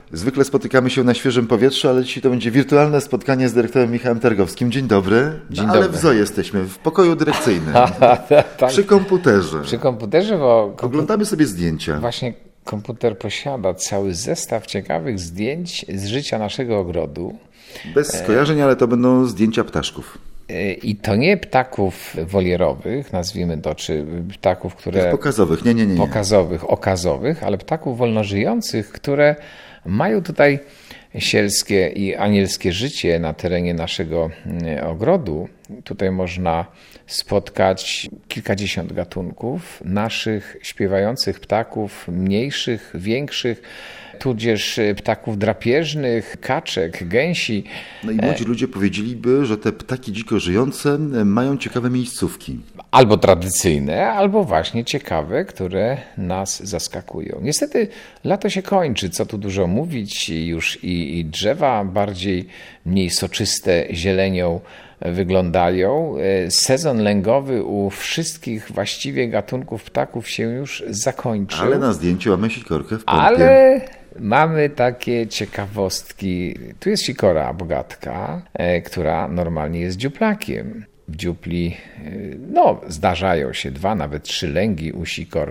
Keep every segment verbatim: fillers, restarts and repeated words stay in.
Zwykle spotykamy się na świeżym powietrzu, ale dzisiaj to będzie wirtualne spotkanie z dyrektorem Michałem Targowskim. Dzień dobry. Dzień no, dobry. Ale w zoo jesteśmy, w pokoju dyrekcyjnym, tak. przy komputerze. Przy komputerze, bo... Kompu- Oglądamy sobie zdjęcia. Właśnie komputer posiada cały zestaw ciekawych zdjęć z życia naszego ogrodu. Bez skojarzeń, ale to będą zdjęcia ptaszków. I to nie ptaków wolierowych, nazwijmy to, czy ptaków, które... Tych pokazowych, nie, nie, nie. nie. Pokazowych, okazowych, ale ptaków wolnożyjących, które mają tutaj sielskie i anielskie życie na terenie naszego ogrodu. Tutaj można spotkać kilkadziesiąt gatunków naszych śpiewających ptaków, mniejszych, większych, tudzież ptaków drapieżnych, kaczek, gęsi. No i młodzi ludzie powiedzieliby, że te ptaki dziko żyjące mają ciekawe miejscówki. Albo tradycyjne, albo właśnie ciekawe, które nas zaskakują. Niestety lato się kończy, co tu dużo mówić, już i, i drzewa bardziej, mniej soczyste zielenią wyglądają. Sezon lęgowy u wszystkich właściwie gatunków ptaków się już zakończył. Ale na zdjęciu mamy sikorkę w pompie. Ale mamy takie ciekawostki. Tu jest sikora bogatka, która normalnie jest dziuplakiem. W dziupli no, zdarzają się dwa, nawet trzy lęgi u sikor.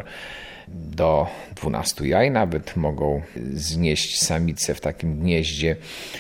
Do dwunastu jaj nawet mogą znieść samice w takim gnieździe.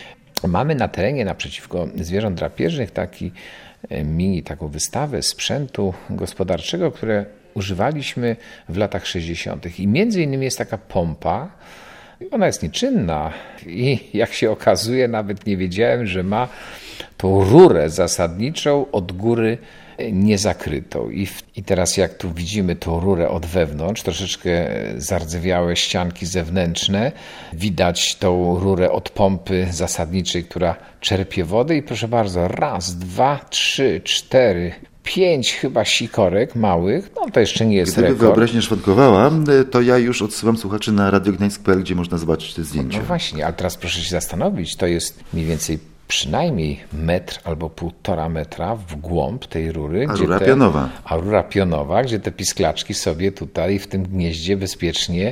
Mamy na terenie naprzeciwko zwierząt drapieżnych taki mini, taką wystawę sprzętu gospodarczego, które używaliśmy w latach sześćdziesiątych. I między innymi jest taka pompa. Ona jest nieczynna i jak się okazuje, nawet nie wiedziałem, że ma tą rurę zasadniczą od góry niezakrytą. I, w, I teraz jak tu widzimy tą rurę od wewnątrz, troszeczkę zardzewiałe ścianki zewnętrzne, widać tą rurę od pompy zasadniczej, która czerpie wodę i proszę bardzo, raz, dwa, trzy, cztery, pięć chyba sikorek małych, no to jeszcze nie jest Gdyby rekord. wyobraźnia szwankowała, to ja już odsyłam słuchaczy na radio gdańsk kropka p l, gdzie można zobaczyć te zdjęcia. No właśnie, ale teraz proszę się zastanowić, to jest mniej więcej przynajmniej metr albo półtora metra w głąb tej rury. A gdzie rura te, pionowa. A rura pionowa, gdzie te pisklaczki sobie tutaj w tym gnieździe bezpiecznie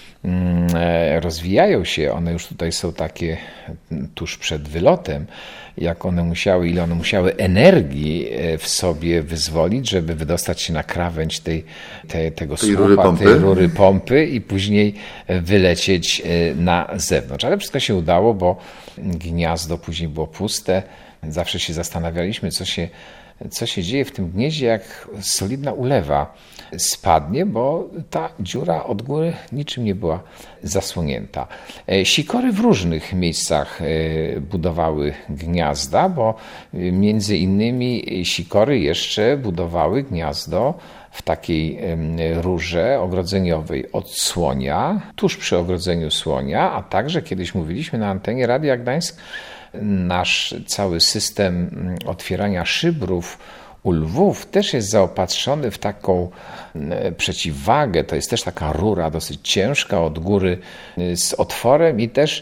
mm, rozwijają się. One już tutaj są takie tuż przed wylotem. Jak one musiały, ile one musiały energii w sobie wyzwolić, żeby wydostać się na krawędź tej, tej, tego tej słupa, rury pompy. tej rury pompy i później wylecieć na zewnątrz. Ale wszystko się udało, bo gniazdo później było puste. Zawsze się zastanawialiśmy, co się, co się dzieje w tym gnieździe, jak solidna ulewa spadnie, bo ta dziura od góry niczym nie była zasłonięta. Sikory w różnych miejscach budowały gniazda, bo między innymi sikory jeszcze budowały gniazdo w takiej rurze ogrodzeniowej od słonia, tuż przy ogrodzeniu słonia, a także kiedyś mówiliśmy na antenie Radia Gdańsk, nasz cały system otwierania szybrów u lwów też jest zaopatrzony w taką przeciwwagę. To jest też taka rura dosyć ciężka od góry z otworem i też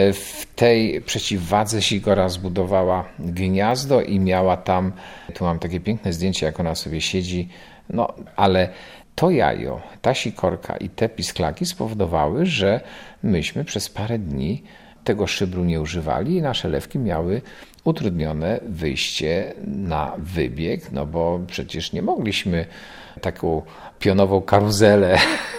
w tej przeciwwadze sikora zbudowała gniazdo i miała tam, tu mam takie piękne zdjęcie, jak ona sobie siedzi, no ale to jajo, ta sikorka i te pisklaki spowodowały, że myśmy przez parę dni tego szybru nie używali i nasze lewki miały utrudnione wyjście na wybieg, no bo przecież nie mogliśmy taką pionową karuzelę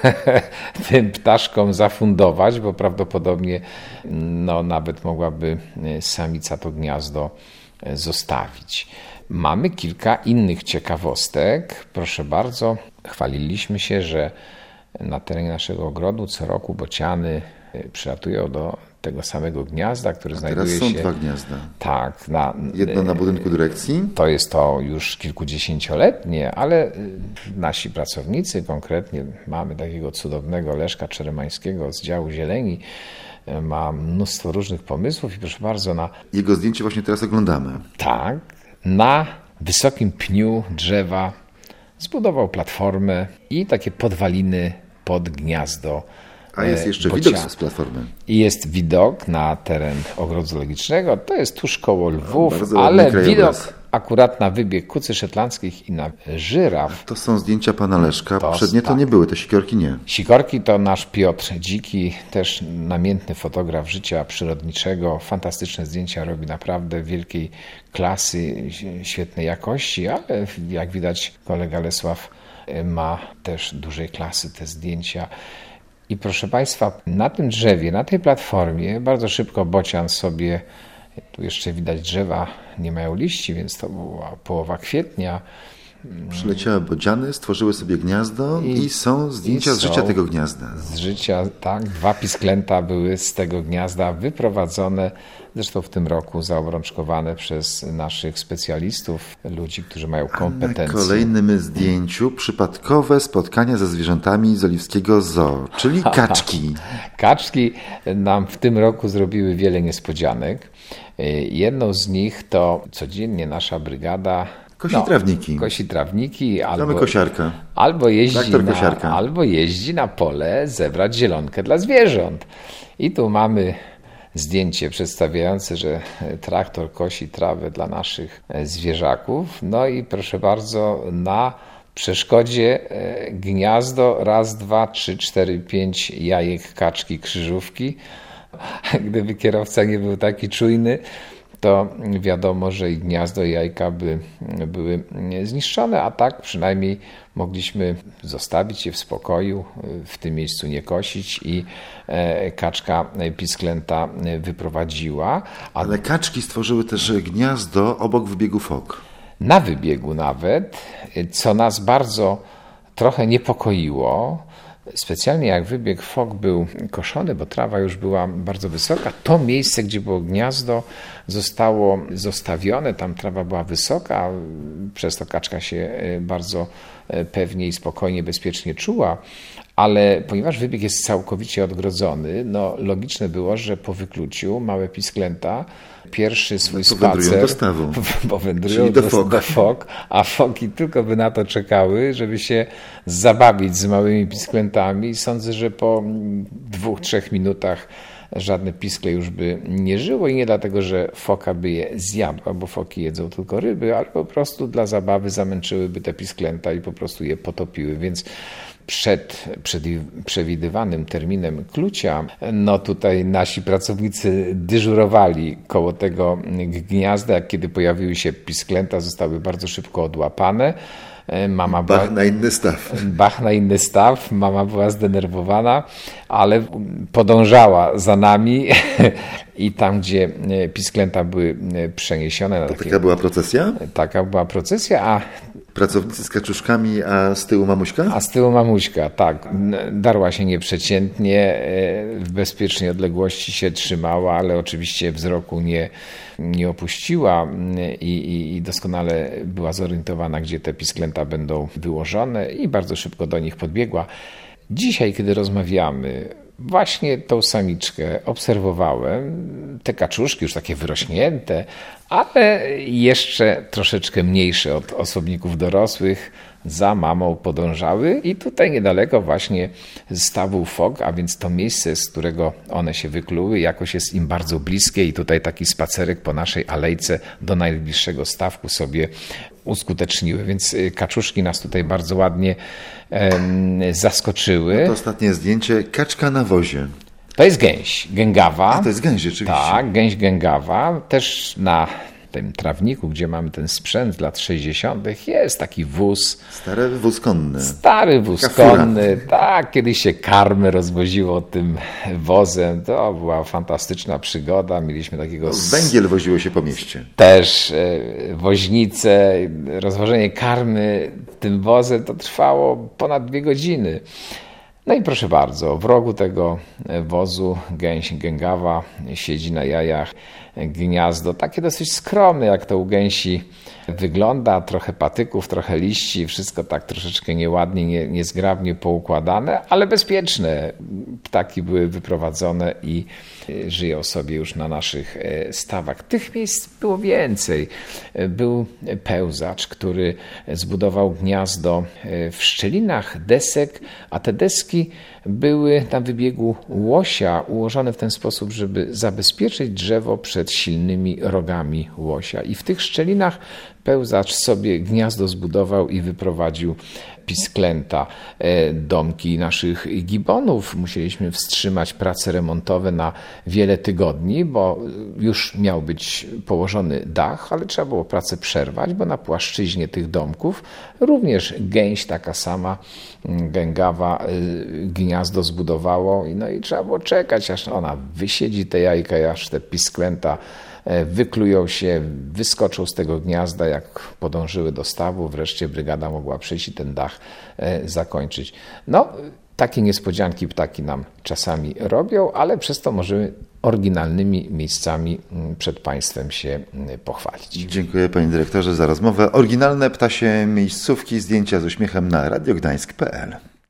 tym ptaszkom zafundować, bo prawdopodobnie no, nawet mogłaby samica to gniazdo zostawić. Mamy kilka innych ciekawostek. Proszę bardzo, chwaliliśmy się, że na terenie naszego ogrodu co roku bociany przylatują do tego samego gniazda, które A znajduje teraz są się... dwa gniazda. Tak. Na, Jedno na budynku dyrekcji. To jest to już kilkudziesięcioletnie, ale nasi pracownicy, konkretnie mamy takiego cudownego Leszka Czeremańskiego z działu zieleni, ma mnóstwo różnych pomysłów i proszę bardzo na... Jego zdjęcie właśnie teraz oglądamy. Tak. Na wysokim pniu drzewa zbudował platformę i takie podwaliny pod gniazdo. A jest jeszcze bocia. widok z platformy. I jest widok na teren ogrodu zoologicznego. To jest tuż koło Lwów, Bardzo ale ładny widok, krajobraz. akurat na wybieg kucy szetlandzkich i na żyraf. To są zdjęcia pana Leszka. To, Poprzednie to tak. nie były, te sikorki nie. Sikorki to nasz Piotr Dziki, też namiętny fotograf życia przyrodniczego. Fantastyczne zdjęcia robi, naprawdę wielkiej klasy, świetnej jakości, ale jak widać kolega Lesław ma też dużej klasy te zdjęcia. I proszę Państwa, na tym drzewie, na tej platformie bardzo szybko bocian sobie, tu jeszcze widać drzewa nie mają liści, więc to była połowa kwietnia. Przyleciały bociany, stworzyły sobie gniazdo i, I są zdjęcia i z życia są tego gniazda. Z życia, tak. Dwa pisklęta były z tego gniazda wyprowadzone, zresztą w tym roku zaobrączkowane przez naszych specjalistów, ludzi, którzy mają kompetencje. Na kolejnym zdjęciu przypadkowe spotkania ze zwierzętami z Oliwskiego Zoo, czyli kaczki. Kaczki nam w tym roku zrobiły wiele niespodzianek. Jedną z nich to codziennie nasza brygada Kosi no, trawniki. Kosi trawniki albo, Mamy kosiarka. albo, jeździ na, kosiarka. albo jeździ na pole zebrać zielonkę dla zwierząt. I tu mamy zdjęcie przedstawiające, że traktor kosi trawę dla naszych zwierzaków. No i proszę bardzo, na przeszkodzie gniazdo raz, dwa, trzy, cztery, pięć jajek kaczki krzyżówki. Gdyby kierowca nie był taki czujny, to wiadomo, że i gniazdo, i jajka by były zniszczone, a tak przynajmniej mogliśmy zostawić je w spokoju, w tym miejscu nie kosić i kaczka pisklęta wyprowadziła. A Ale kaczki stworzyły też gniazdo obok wybiegu fok. na wybiegu nawet, co nas bardzo trochę niepokoiło. Specjalnie jak wybieg fok był koszony, bo trawa już była bardzo wysoka, to miejsce, gdzie było gniazdo, zostało zostawione. Tam trawa była wysoka, przez to kaczka się bardzo pewnie i spokojnie, bezpiecznie czuła. Ale ponieważ wybieg jest całkowicie odgrodzony, no logiczne było, że po wykluciu małe pisklęta pierwszy swój Powędrują spacer do stawu. powędrują Czyli do do, fok. do fok, a foki tylko by na to czekały, żeby się zabawić z małymi pisklętami. I sądzę, że po dwóch, trzech minutach żadne piskle już by nie żyło i nie dlatego, że foka by je zjadła, bo foki jedzą tylko ryby, ale po prostu dla zabawy zamęczyłyby te pisklęta i po prostu je potopiły, więc przed przewidywanym terminem klucia, no tutaj nasi pracownicy dyżurowali koło tego gniazda, jak kiedy pojawiły się pisklęta, zostały bardzo szybko odłapane. Mama Bach była, na inny staw. Bach na inny staw. Mama była zdenerwowana, ale podążała za nami i tam, gdzie pisklęta były przeniesione. Na To takie, taka była procesja? taka była procesja, a Pracownicy z kaczuszkami, a z tyłu mamuśka? A z tyłu mamuśka, tak. Darła się nieprzeciętnie, w bezpiecznej odległości się trzymała, ale oczywiście wzroku nie, nie opuściła i, i, i doskonale była zorientowana, gdzie te pisklęta będą wyłożone i bardzo szybko do nich podbiegła. Dzisiaj, kiedy rozmawiamy, właśnie tą samiczkę obserwowałem, te kaczuszki już takie wyrośnięte, ale jeszcze troszeczkę mniejsze od osobników dorosłych, za mamą podążały i tutaj niedaleko właśnie stawu fok, a więc to miejsce, z którego one się wykluły, jakoś jest im bardzo bliskie i tutaj taki spacerek po naszej alejce do najbliższego stawku sobie uskuteczniły, więc kaczuszki nas tutaj bardzo ładnie em, zaskoczyły. No to ostatnie zdjęcie, kaczka na wozie. To jest gęś, gęgawa. A to jest gęś rzeczywiście. Tak, gęś gęgawa. Też na tym trawniku, gdzie mamy ten sprzęt z lat sześćdziesiątych, jest taki wóz. Stary wóz konny. Stary wóz Kafura. konny. Tak, kiedyś się karmy rozwoziło tym wozem. To była fantastyczna przygoda. Mieliśmy takiego s- Węgiel woziło się po mieście. też e, woźnicę. Rozwożenie karmy tym wozem to trwało ponad dwie godziny. No i proszę bardzo, w rogu tego wozu gęś gęgawa siedzi na jajach gniazdo, takie dosyć skromne, jak to u gęsi wygląda, trochę patyków, trochę liści, wszystko tak troszeczkę nieładnie, nie, niezgrabnie poukładane, ale bezpieczne. Ptaki były wyprowadzone i żyją sobie już na naszych stawach. Tych miejsc było więcej. Był pełzacz, który zbudował gniazdo w szczelinach desek, a te deski były na wybiegu łosia ułożone w ten sposób, żeby zabezpieczyć drzewo przed silnymi rogami łosia. I w tych szczelinach pełzacz sobie gniazdo zbudował i wyprowadził pisklęta. Domki naszych gibonów musieliśmy wstrzymać prace remontowe na wiele tygodni, bo już miał być położony dach, ale trzeba było pracę przerwać, bo na płaszczyźnie tych domków również gęś taka sama, gęgawa, gniazdo zbudowało, no i trzeba było czekać, aż ona wysiedzi te jajka, aż te pisklęta wyklują się, wyskoczą z tego gniazda, jak podążyły do stawu, wreszcie brygada mogła przyjść i ten dach zakończyć. No, takie niespodzianki ptaki nam czasami robią, ale przez to możemy oryginalnymi miejscami przed państwem się pochwalić. Dziękuję panie dyrektorze za rozmowę. Oryginalne ptasie miejscówki, zdjęcia z uśmiechem na radiogdańsk kropka pe el.